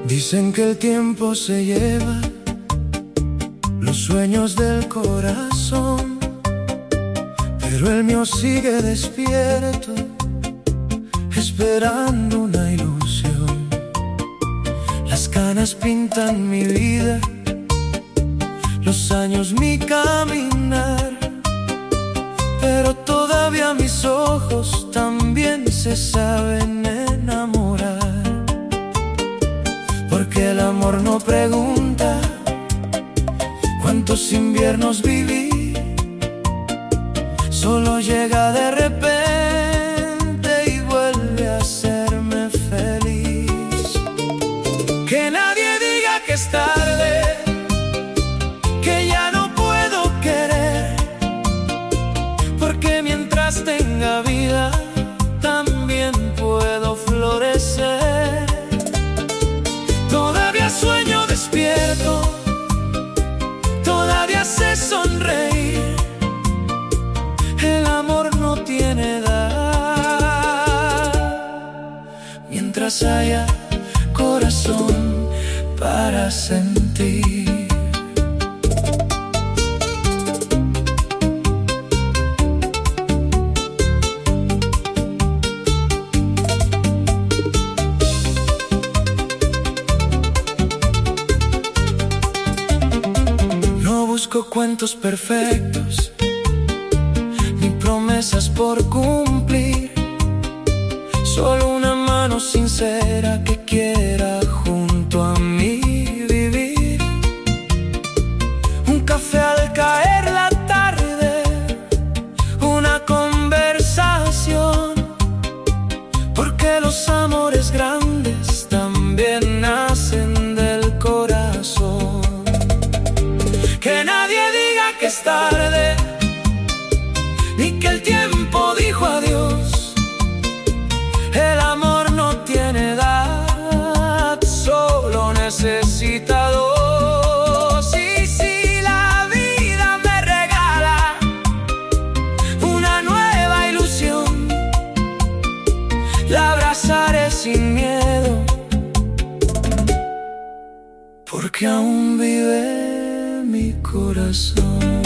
Dicen que el tiempo se lleva los sueños del corazón, pero el mío sigue despierto, esperando una ilusión. Las canas pintan mi vida, los años mi caminar, pero todavía mis ojos también se saben enamorar. Porque el amor no pregunta cuántos inviernos viví, solo llega de repente y vuelve a hacerme feliz. Que nadie diga que es tarde, que ya no puedo querer, porque mientras tenga vida también puedo florecer. Todavía sueño despierto, todavía sé sonreír. El amor no tiene edad, mientras haya corazón para sentir. No busco cuentos perfectos ni promesas por cumplir, solo una mano sincera que quiera junto a mí vivir. Un café al caer la tarde, una conversación, porque los amores grandes también nacen del corazón. Que nadie diga que es tarde, ni que el tiempo dijo adiós. El amor no tiene edad, solo necesita dos. Y si la vida me regala una nueva ilusión, la abrazaré sin miedo, porque aún vive mi corazón.